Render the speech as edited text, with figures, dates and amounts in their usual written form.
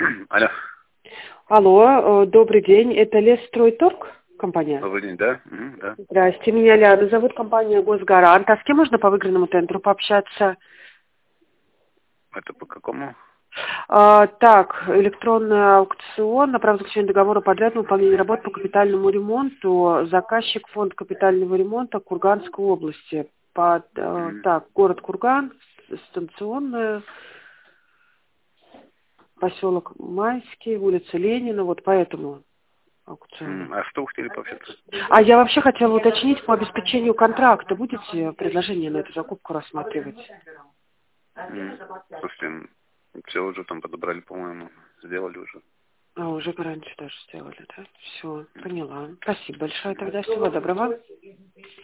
Алло. Алло, добрый день. Это Лесстройторг компания? Добрый день, да? Да. Здрасте, меня Ляна зовут, компания Госгарант. А с кем можно по выигранному тендеру пообщаться? Это по какому? Так, электронный аукцион на право заключения договора подрядного выполнения работ по капитальному ремонту. Заказчик фонд капитального ремонта Курганской области. Так, город Курган, станционная, поселок Майский, улица Ленина, вот поэтому аукцион. А что вы хотели пообщаться? А я вообще хотела уточнить, по обеспечению контракта будете предложение на эту закупку рассматривать? Слушайте, все уже там подобрали, по-моему, сделали уже. А, уже раньше даже сделали, да? Все, поняла. Спасибо большое тогда. Всего доброго.